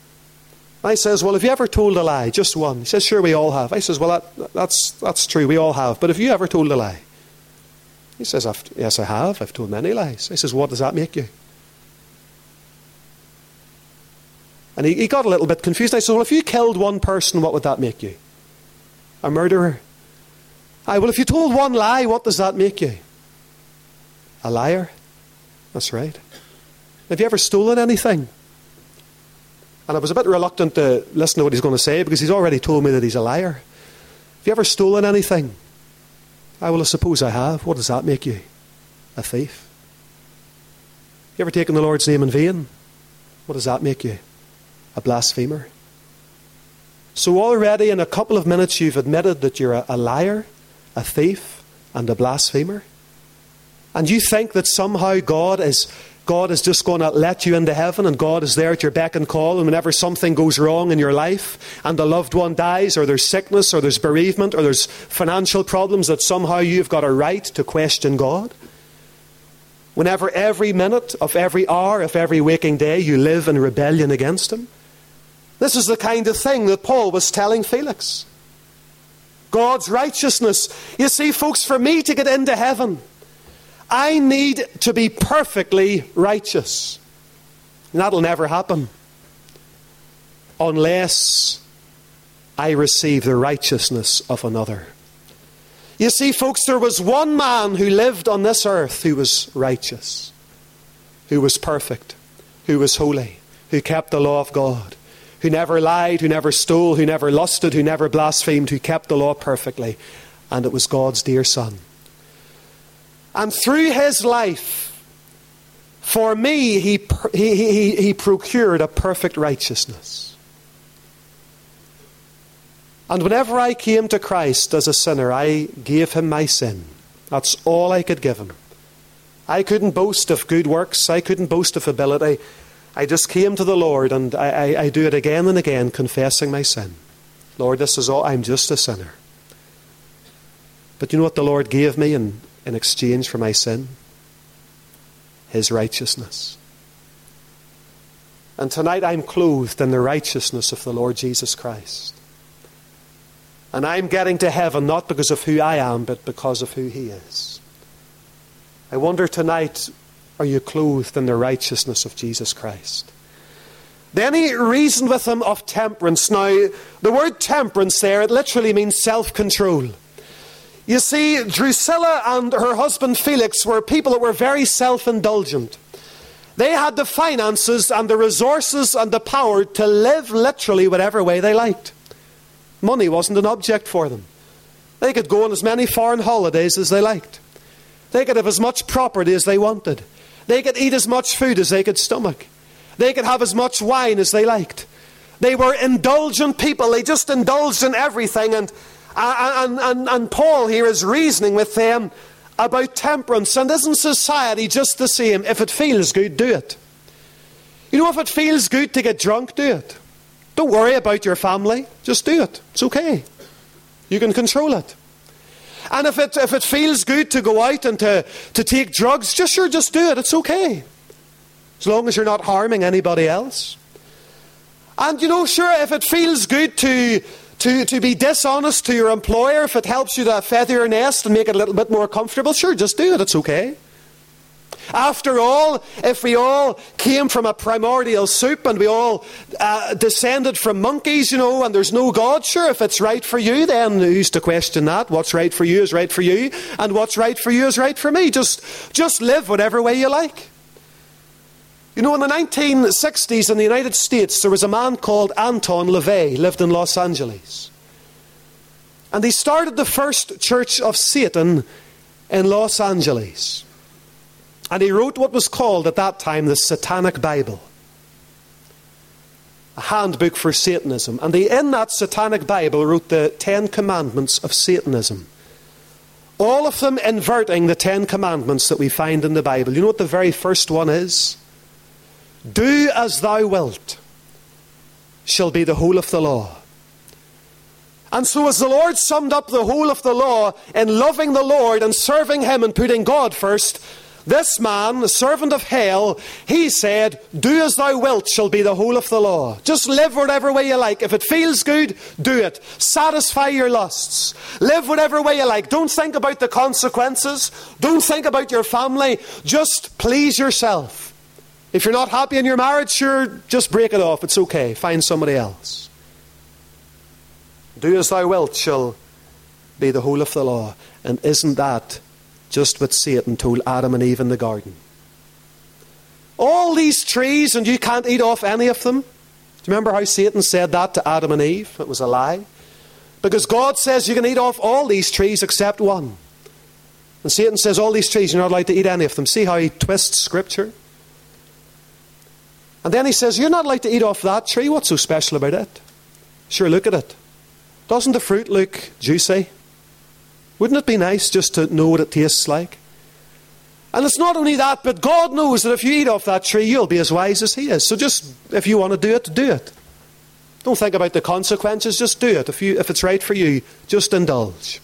S1: I says, "Well, have you ever told a lie? Just one." He says, "Sure, we all have." I says, "Well, that, that's, that's true, we all have. But have you ever told a lie?" He says, I've, "Yes, I have. I've told many lies." I says, "What does that make you?" And he, he got a little bit confused. I said, "Well, if you killed one person, what would that make you? A murderer?" Aye, well, if you told one lie, what does that make you? A liar? That's right. Have you ever stolen anything? And I was a bit reluctant to listen to what he's going to say because he's already told me that he's a liar. Have you ever stolen anything? I well, I suppose I have. What does that make you? A thief. You ever taken the Lord's name in vain? What does that make you? A blasphemer. So already in a couple of minutes you've admitted that you're a, a liar, a thief, and a blasphemer. And you think that somehow God is God is just going to let you into heaven, and God is there at your beck and call, and whenever something goes wrong in your life and a loved one dies, or there's sickness, or there's bereavement, or there's financial problems, that somehow you've got a right to question God. Whenever every minute of every hour of every waking day you live in rebellion against Him. This is the kind of thing that Paul was telling Felix. God's righteousness. You see, folks, for me to get into heaven, I need to be perfectly righteous. And that'll never happen unless I receive the righteousness of another. You see, folks, there was one man who lived on this earth who was righteous, who was perfect, who was holy, who kept the law of God, who never lied, who never stole, who never lusted, who never blasphemed, who kept the law perfectly. And it was God's dear Son. And through His life, for me, he, he, he, he procured a perfect righteousness. And whenever I came to Christ as a sinner, I gave Him my sin. That's all I could give Him. I couldn't boast of good works. I couldn't boast of ability. I just came to the Lord, and I, I, I do it again and again, confessing my sin. Lord, this is all. I'm just a sinner. But you know what the Lord gave me in, in exchange for my sin? His righteousness. And tonight I'm clothed in the righteousness of the Lord Jesus Christ. And I'm getting to heaven not because of who I am, but because of who He is. I wonder tonight, are you clothed in the righteousness of Jesus Christ? Then he reasoned with him of temperance. Now, the word temperance there, it literally means self-control. You see, Drusilla and her husband Felix were people that were very self-indulgent. They had the finances and the resources and the power to live literally whatever way they liked. Money wasn't an object for them. They could go on as many foreign holidays as they liked. They could have as much property as they wanted. They could eat as much food as they could stomach. They could have as much wine as they liked. They were indulgent people. They just indulged in everything. And, and, and, and Paul here is reasoning with them about temperance. And isn't society just the same? If it feels good, do it. You know, if it feels good to get drunk, do it. Don't worry about your family. Just do it. It's okay. You can control it. And if it if it feels good to go out and to, to take drugs, just sure, just do it. It's okay. As long as you're not harming anybody else. And you know, sure, if it feels good to, to, to be dishonest to your employer, if it helps you to feather your nest and make it a little bit more comfortable, sure, just do it. It's okay. After all, if we all came from a primordial soup and we all uh, descended from monkeys, you know, and there's no God, sure, if it's right for you, then who's to question that? What's right for you is right for you, and what's right for you is right for me. Just, just live whatever way you like. You know, in the nineteen sixties in the United States, there was a man called Anton LaVey, lived in Los Angeles. And he started the first Church of Satan in Los Angeles. And he wrote what was called at that time the Satanic Bible. A handbook for Satanism. And he, in that Satanic Bible, wrote the Ten Commandments of Satanism. All of them inverting the Ten Commandments that we find in the Bible. You know what the very first one is? Do as thou wilt shall be the whole of the law. And so as the Lord summed up the whole of the law in loving the Lord and serving Him and putting God first, this man, the servant of hell, he said, do as thou wilt shall be the whole of the law. Just live whatever way you like. If it feels good, do it. Satisfy your lusts. Live whatever way you like. Don't think about the consequences. Don't think about your family. Just please yourself. If you're not happy in your marriage, sure, just break it off. It's okay. Find somebody else. Do as thou wilt shall be the whole of the law. And isn't that just what Satan told Adam and Eve in the garden? All these trees and you can't eat off any of them. Do you remember how Satan said that to Adam and Eve? It was a lie. Because God says you can eat off all these trees except one. And Satan says all these trees, you're not allowed to eat any of them. See how he twists Scripture? And then he says, you're not allowed to eat off that tree. What's so special about it? Sure, look at it. Doesn't the fruit look juicy? Wouldn't it be nice just to know what it tastes like? And it's not only that, but God knows that if you eat off that tree, you'll be as wise as he is. So just, if you want to do it, do it. Don't think about the consequences, just do it. If you, if it's right for you, just indulge.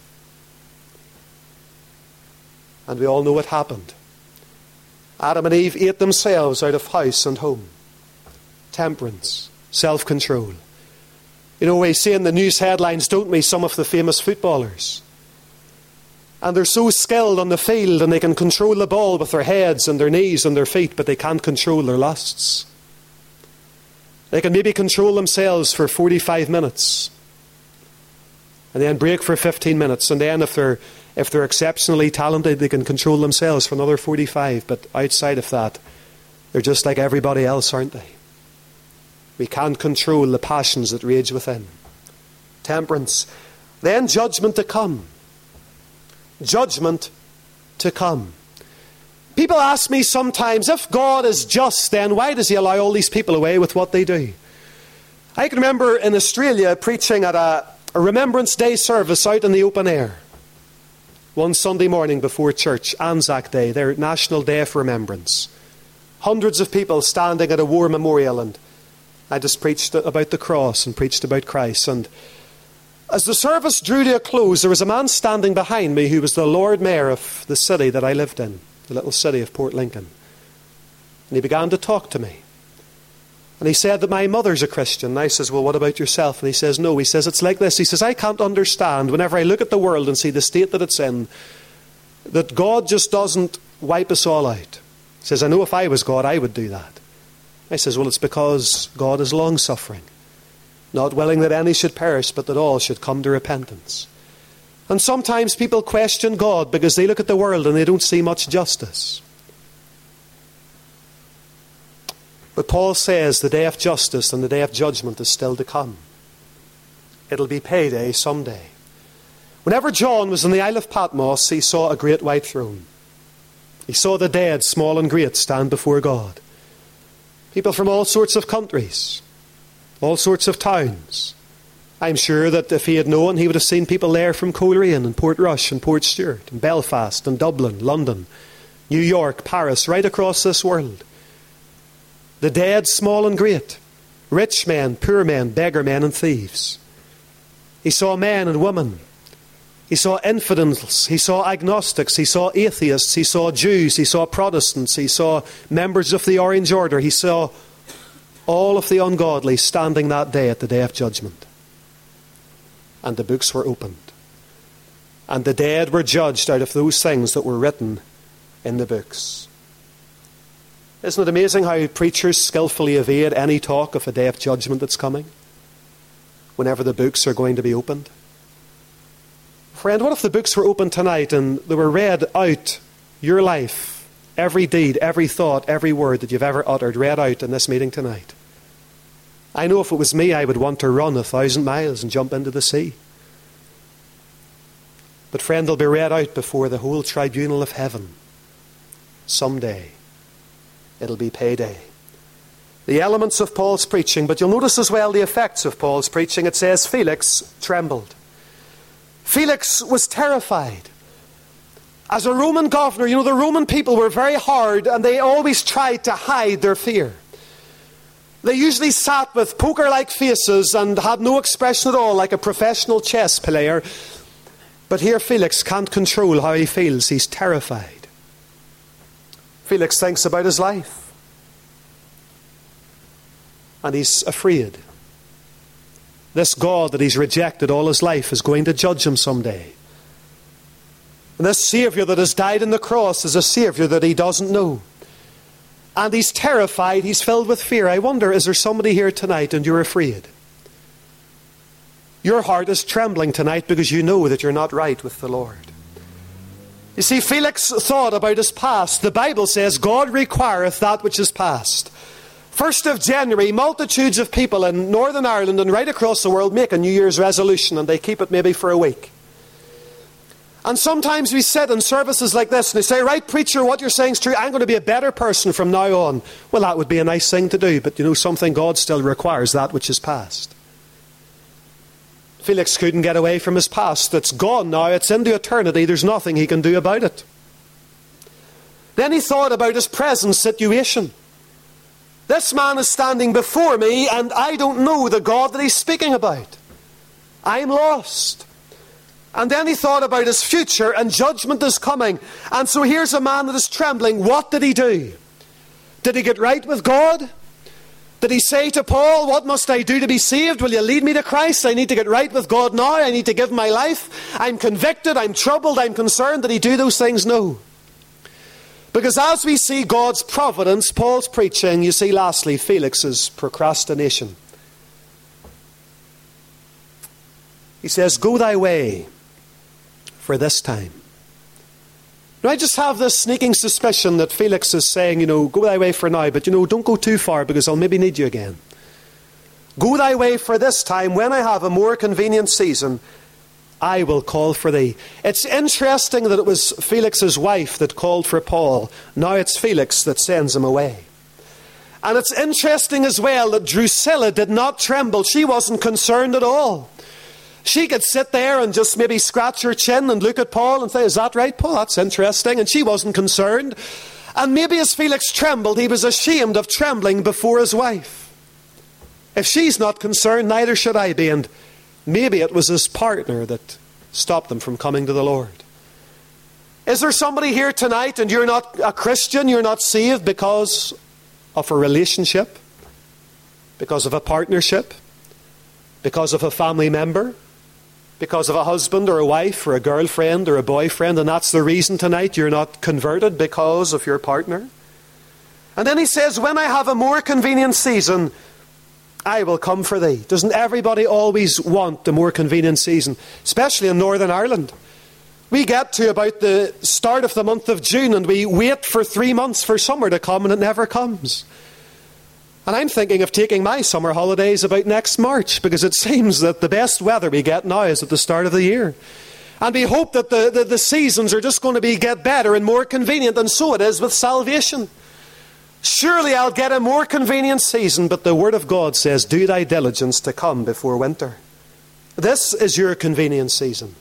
S1: And we all know what happened. Adam and Eve ate themselves out of house and home. Temperance, self-control. You know, we see in the news headlines, don't we, some of the famous footballers. And they're so skilled on the field and they can control the ball with their heads and their knees and their feet, but they can't control their lusts. They can maybe control themselves for forty-five minutes and then break for fifteen minutes. And then if they're, if they're exceptionally talented, they can control themselves for another forty-five. But outside of that, they're just like everybody else, aren't they? We can't control the passions that rage within. Temperance. Then judgment to come. Judgment to come. People ask me sometimes, if God is just, then why does he allow all these people away with what they do? I can remember in Australia preaching at a, a Remembrance Day service out in the open air. One Sunday morning before church, Anzac Day, their National Day of Remembrance. Hundreds of people standing at a war memorial, and I just preached about the cross and preached about Christ. And as the service drew to a close, there was a man standing behind me who was the Lord Mayor of the city that I lived in, the little city of Port Lincoln. And he began to talk to me. And he said that my mother's a Christian. And I says, well, what about yourself? And he says, no. He says, it's like this. He says, I can't understand, whenever I look at the world and see the state that it's in, that God just doesn't wipe us all out. He says, I know if I was God, I would do that. I says, well, it's because God is long-suffering, not willing that any should perish, but that all should come to repentance. And sometimes people question God because they look at the world and they don't see much justice. But Paul says the day of justice and the day of judgment is still to come. It'll be payday someday. Whenever John was in the Isle of Patmos, he saw a great white throne. He saw the dead, small and great, stand before God. People from all sorts of countries, all sorts of towns. I'm sure that if he had known, he would have seen people there from Coleraine and Portrush and Portstewart and Belfast and Dublin, London, New York, Paris, right across this world. The dead, small and great, rich men, poor men, beggar men and thieves. He saw men and women. He saw infidels, he saw agnostics, he saw atheists, he saw Jews, he saw Protestants, he saw members of the Orange Order, he saw all of the ungodly standing that day at the day of judgment. And the books were opened. And the dead were judged out of those things that were written in the books. Isn't it amazing how preachers skillfully evade any talk of a day of judgment that's coming, whenever the books are going to be opened? Friend, what if the books were opened tonight and they were read out, your life, every deed, every thought, every word that you've ever uttered, read out in this meeting tonight? I know if it was me, I would want to run a thousand miles and jump into the sea. But friend, they'll be read out before the whole tribunal of heaven. Someday, it'll be payday. The elements of Paul's preaching, but you'll notice as well the effects of Paul's preaching. It says Felix trembled. Felix was terrified. As a Roman governor, you know, the Roman people were very hard and they always tried to hide their fear. They usually sat with poker-like faces and had no expression at all, like a professional chess player. But here Felix can't control how he feels. He's terrified. Felix thinks about his life. And he's afraid. This God that he's rejected all his life is going to judge him someday. And this Saviour that has died on the cross is a Saviour that he doesn't know. And he's terrified, he's filled with fear. I wonder, is there somebody here tonight and you're afraid? Your heart is trembling tonight because you know that you're not right with the Lord. You see, Felix thought about his past. The Bible says, God requireth that which is past. First of January, multitudes of people in Northern Ireland and right across the world make a New Year's resolution, and they keep it maybe for a week. And sometimes we sit in services like this and they say, right, preacher, what you're saying is true. I'm going to be a better person from now on. Well, that would be a nice thing to do, but you know something, God still requires that which is past. Felix couldn't get away from his past. It's gone now. It's into eternity. There's nothing he can do about it. Then he thought about his present situation. This man is standing before me and I don't know the God that he's speaking about. I'm lost. And then he thought about his future, and judgment is coming. And so here's a man that is trembling. What did he do? Did he get right with God? Did he say to Paul, what must I do to be saved? Will you lead me to Christ? I need to get right with God now. I need to give my life. I'm convicted. I'm troubled. I'm concerned. Did he do those things? No. Because as we see God's providence, Paul's preaching, you see lastly, Felix's procrastination. He says, go thy way for this time. Now, I just have this sneaking suspicion that Felix is saying, you know, go thy way for now, but you know, don't go too far because I'll maybe need you again. Go thy way for this time. When I have a more convenient season, I will call for thee. It's interesting that it was Felix's wife that called for Paul. Now it's Felix that sends him away. And it's interesting as well that Drusilla did not tremble. She wasn't concerned at all. She could sit there and just maybe scratch her chin and look at Paul and say, is that right, Paul? That's interesting. And she wasn't concerned. And maybe as Felix trembled, he was ashamed of trembling before his wife. If she's not concerned, neither should I be. And maybe it was his partner that stopped them from coming to the Lord. Is there somebody here tonight and you're not a Christian, you're not saved because of a relationship, because of a partnership, because of a family member, because of a husband or a wife or a girlfriend or a boyfriend, and that's the reason tonight you're not converted, because of your partner? And then he says, when I have a more convenient season, I will come for thee. Doesn't everybody always want the more convenient season? Especially in Northern Ireland. We get to about the start of the month of June and we wait for three months for summer to come and it never comes. And I'm thinking of taking my summer holidays about next March, because it seems that the best weather we get now is at the start of the year. And we hope that the, the, the seasons are just going to be get better and more convenient, and so it is with salvation. Surely I'll get a more convenient season, but the Word of God says, do thy diligence to come before winter. This is your convenient season.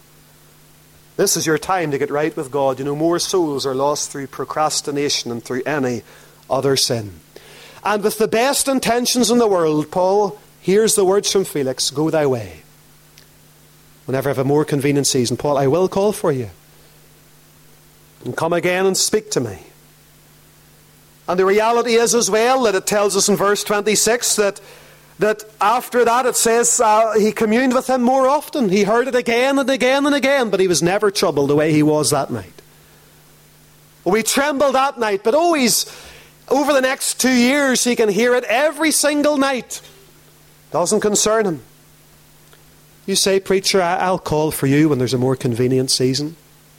S1: This is your time to get right with God. You know, more souls are lost through procrastination than through any other sin. And with the best intentions in the world, Paul hears the words from Felix, go thy way. Whenever I have a more convenient season, Paul, I will call for you. And come again and speak to me. And the reality is as well that it tells us in verse twenty-six that, that after that it says uh, he communed with him more often. He heard it again and again and again, but he was never troubled the way he was that night. Well, we trembled that night, but always over the next two years he can hear it every single night. Doesn't concern him. You say, preacher, I'll call for you when there's a more convenient season.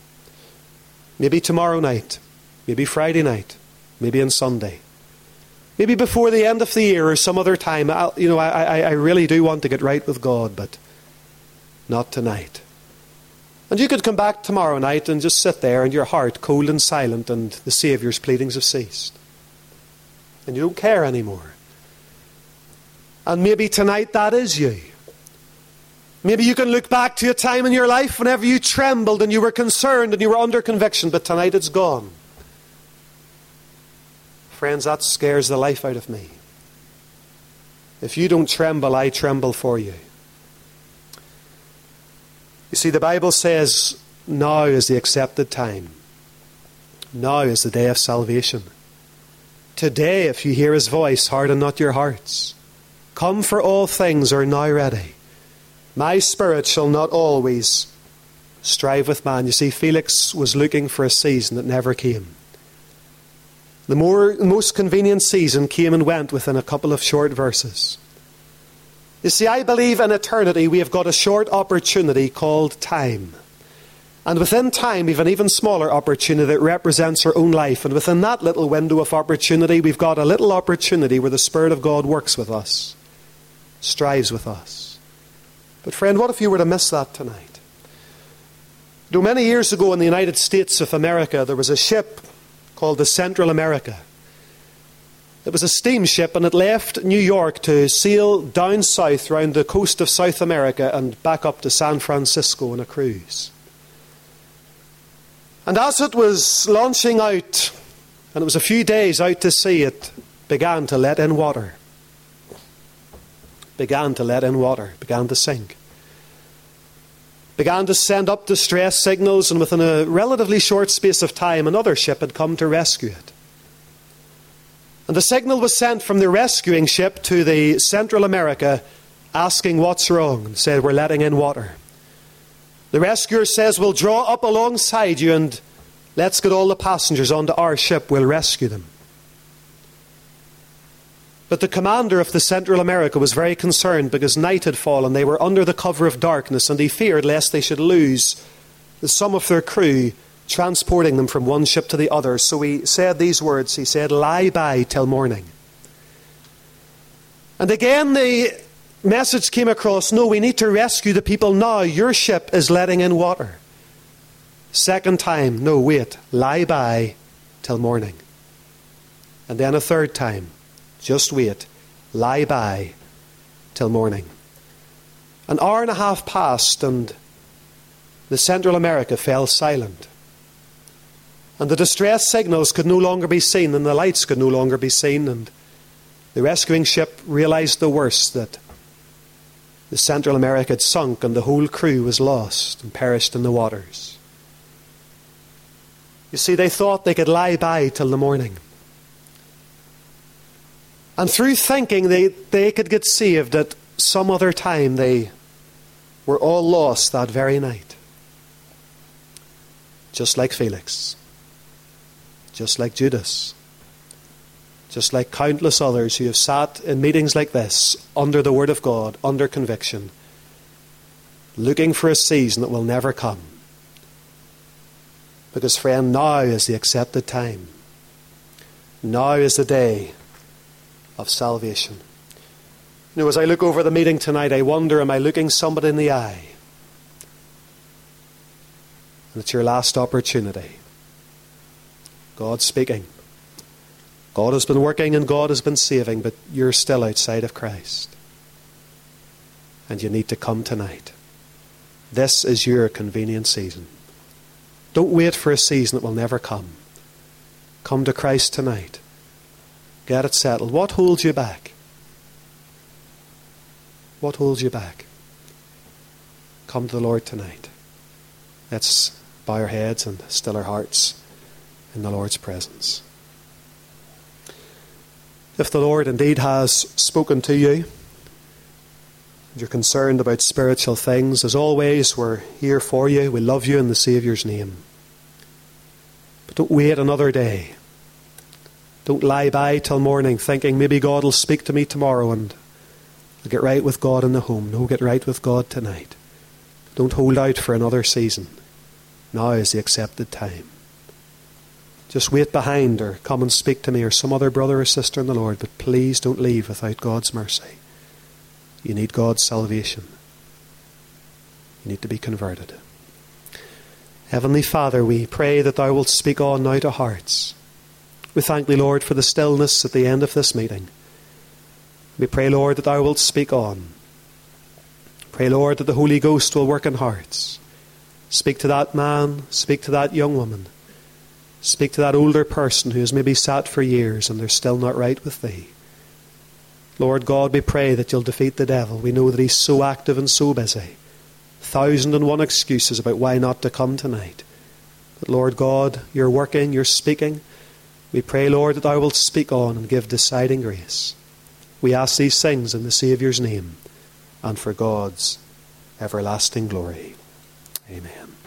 S1: Maybe tomorrow night. Maybe Friday night. Maybe on Sunday. Maybe before the end of the year or some other time. I'll, you know, I, I, I really do want to get right with God, but not tonight. And you could come back tomorrow night and just sit there and your heart cold and silent and the Saviour's pleadings have ceased. And you don't care anymore. And maybe tonight that is you. Maybe you can look back to a time in your life whenever you trembled and you were concerned and you were under conviction, but tonight it's gone. Friends, that scares the life out of me. If you don't tremble, I tremble for you. You see, the Bible says, now is the accepted time. Now is the day of salvation. Today, if you hear his voice, harden not your hearts. Come, for all things are now ready. My spirit shall not always strive with man. You see, Felix was looking for a season that never came. The more, most convenient season came and went within a couple of short verses. You see, I believe in eternity we have got a short opportunity called time. And within time, we've an even smaller opportunity that represents our own life. And within that little window of opportunity, we've got a little opportunity where the Spirit of God works with us, strives with us. But friend, what if you were to miss that tonight? You know, many years ago in the United States of America, there was a ship called the Central America. It was a steamship, and it left New York to sail down south around the coast of South America and back up to San Francisco on a cruise. And as it was launching out, and it was a few days out to sea, it began to let in water. Began to let in water, began to sink. Began to send up distress signals, and within a relatively short space of time, another ship had come to rescue it. And the signal was sent from the rescuing ship to the Central America, asking what's wrong, and said, we're letting in water. The rescuer says, we'll draw up alongside you and let's get all the passengers onto our ship. We'll rescue them. But the commander of the Central America was very concerned because night had fallen. They were under the cover of darkness, and he feared lest they should lose some of their crew transporting them from one ship to the other. So he said these words. He said, lie by till morning. And again the message came across, no, we need to rescue the people now. Your ship is letting in water. Second time, no, wait, lie by till morning. And then a third time, just wait, lie by till morning. An hour and a half passed, and the Central America fell silent. And the distress signals could no longer be seen, and the lights could no longer be seen, and the rescuing ship realized the worst, that the Central America had sunk and the whole crew was lost and perished in the waters. You see, they thought they could lie by till the morning. And through thinking they, they could get saved at some other time, they were all lost that very night. Just like Felix. Just like Judas. Just like countless others who have sat in meetings like this, under the Word of God, under conviction, looking for a season that will never come. Because, friend, now is the accepted time. Now is the day of salvation. You know, as I look over the meeting tonight, I wonder, am I looking somebody in the eye? And it's your last opportunity. God's speaking. God has been working and God has been saving, but you're still outside of Christ. And you need to come tonight. This is your convenient season. Don't wait for a season that will never come. Come to Christ tonight. Get it settled. What holds you back? What holds you back? Come to the Lord tonight. Let's bow our heads and still our hearts in the Lord's presence. If the Lord indeed has spoken to you, and you're concerned about spiritual things, as always, we're here for you. We love you in the Saviour's name. But don't wait another day. Don't lie by till morning thinking maybe God will speak to me tomorrow and I'll get right with God in the home. No, get right with God tonight. Don't hold out for another season. Now is the accepted time. Just wait behind or come and speak to me or some other brother or sister in the Lord, but please don't leave without God's mercy. You need God's salvation. You need to be converted. Heavenly Father, we pray that Thou wilt speak on now to hearts. We thank Thee, Lord, for the stillness at the end of this meeting. We pray, Lord, that Thou wilt speak on. Pray, Lord, that the Holy Ghost will work in hearts. Speak to that man, speak to that young woman. Speak to that older person who has maybe sat for years and they're still not right with Thee. Lord God, we pray that You'll defeat the devil. We know that he's so active and so busy. Thousand and one excuses about why not to come tonight. But Lord God, You're working, You're speaking. We pray, Lord, that Thou wilt speak on and give deciding grace. We ask these things in the Saviour's name and for God's everlasting glory. Amen.